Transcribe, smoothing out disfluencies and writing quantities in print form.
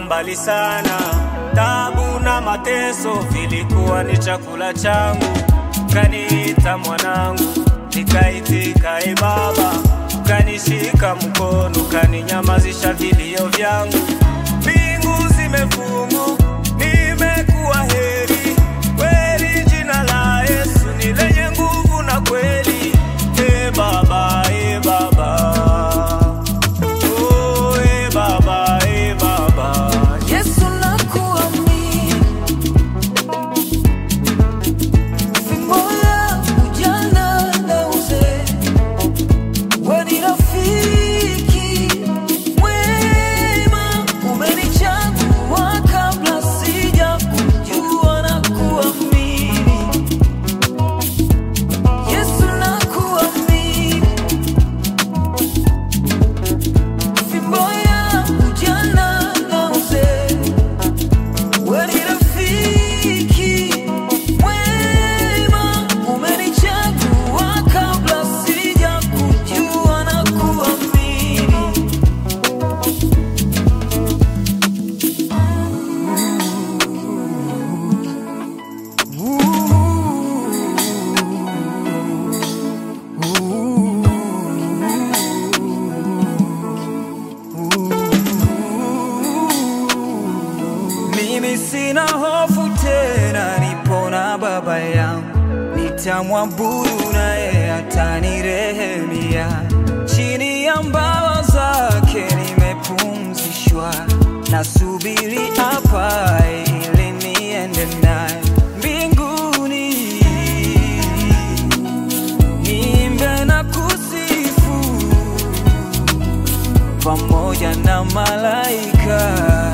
mbali sana. Taabu na mateso vilikuwa ni chakula changu. Kaniita mwanangu, nikaitika e Baba. Kanishika mkono, kaninyamazisha vilio vyangu. Mbingu zimefungu, nimekuwa heri. Kweli jina la Yesu ni lenye nguvu na kweli. E Baba, e Baba. Oh, e Baba, e Baba. Yesu nakuamini. Fimbo yangu jana na uzee. Wewe ni rafiki mwema. Umenichagua kabla sija kujua na kuamini. Yesu nakuamini. Fimbo yangu jana na uzee. Wewe ni rafiki mwema. Umenichagua kabla sija kujua na kuamini. Mimi sina hofu tena, nipo na Baba yangu. Nitamwabudu naye atanirehemia. Chini ya mbawa zake nimepumzishwa. Nasubiri hapa ili niende naye mbinguni. Niimbe na kusifu pamoja na malaika.